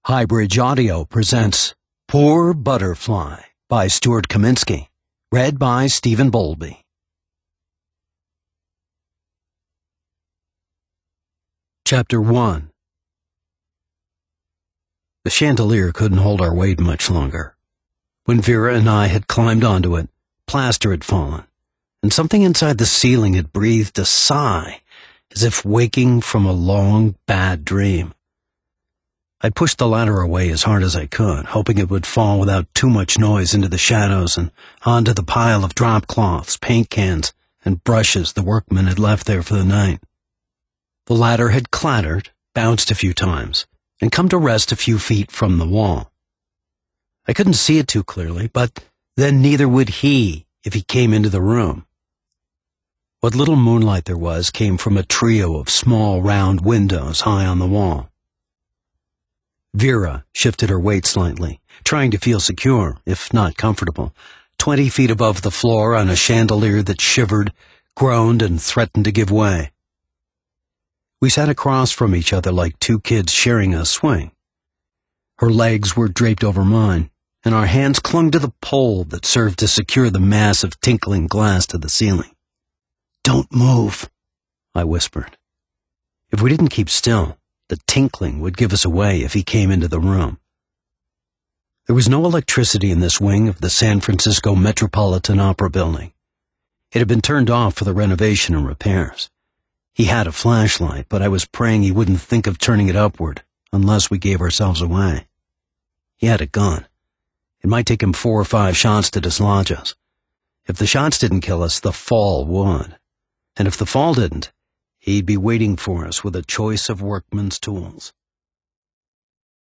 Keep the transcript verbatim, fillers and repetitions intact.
Highbridge Audio presents Poor Butterfly by Stuart Kaminsky, read by Stephen Bowlby. Chapter one. The chandelier couldn't hold our weight much longer. When Vera and I had climbed onto it, plaster had fallen, and something inside the ceiling had breathed a sigh, as if waking from a long, bad dream. I pushed the ladder away as hard as I could, hoping it would fall without too much noise into the shadows and onto the pile of drop cloths, paint cans, and brushes the workmen had left there for the night. The ladder had clattered, bounced a few times, and come to rest a few feet from the wall. I couldn't see it too clearly, but then neither would he if he came into the room. What little moonlight there was came from a trio of small round windows high on the wall. Vera shifted her weight slightly, trying to feel secure, if not comfortable, twenty feet above the floor on a chandelier that shivered, groaned, and threatened to give way. We sat across from each other like two kids sharing a swing. Her legs were draped over mine, and our hands clung to the pole that served to secure the mass of tinkling glass to the ceiling. "Don't move," I whispered. If we didn't keep still, the tinkling would give us away if he came into the room. There was no electricity in this wing of the San Francisco Metropolitan Opera Building. It had been turned off for the renovation and repairs. He had a flashlight, but I was praying he wouldn't think of turning it upward unless we gave ourselves away. He had a gun. It might take him four or five shots to dislodge us. If the shots didn't kill us, the fall would. And if the fall didn't, he'd be waiting for us with a choice of workman's tools.